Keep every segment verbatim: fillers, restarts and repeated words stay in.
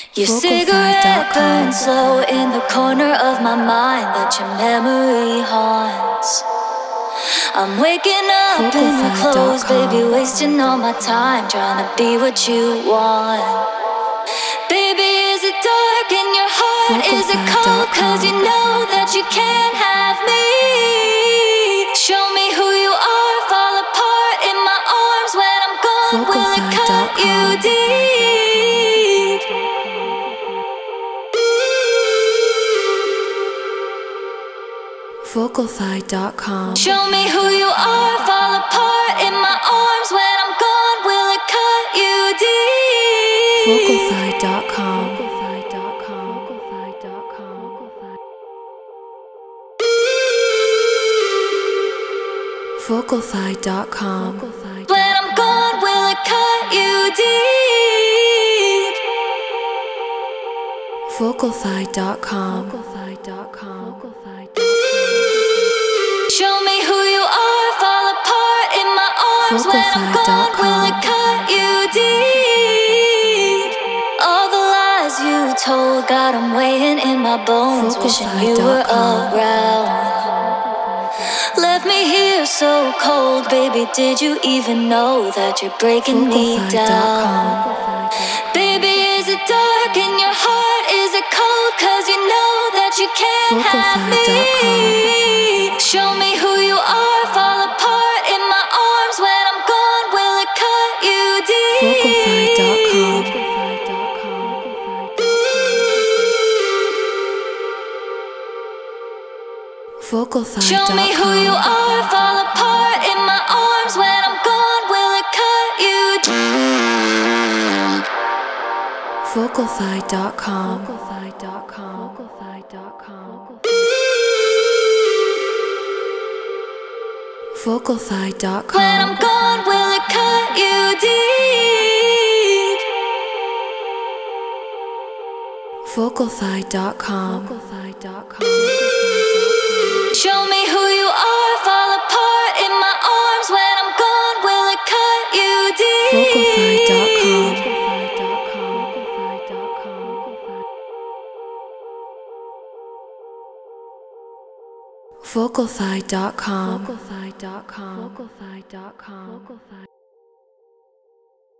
Your cigarette burns slow in the corner of my mind that your memory haunts. I'm waking up in your clothes, baby, wasting all my time trying to be what you want. Baby, is it dark in your heart? Is it cold? Cause you know that you can't have me. Show me who you are, fall apart in my arms when I'm gone. Will it cut you deep? Vocalfy dot com. Show me who you are, fall apart in my arms when I'm gone. Will it cut you deep? Vocalfy dot com. Vocalfy dot com. When I'm gone, will it cut you deep? Vocalfy dot com. Show me who you are, fall apart in my arms when I'm gone. Will it cut you deep? All the lies you told got 'em weighing in my bones, wishing you were around. Left me here so cold, baby, did you even know that you're breaking me down? Baby, is it dark in your heart? Is it cold? Cause you know that you can't have me. Show me who you are, fall apart in my arms when I'm gone. Will it cut you deep? Vocalfy dot com. Vocalfy dot com. Show me who you are, fall apart in my arms when I'm gone. Will it cut you deep? Vocalfy dot com. Vocalfy dot com. When I'm gone, will it cut you deep? Vocalfy dot com. Show me who you are, fall apart in my arms when I'm gone. Will it cut you deep? Vocalfy dot com. Vocalfy dot com.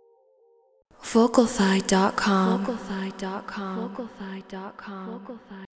Vocalfy dot com.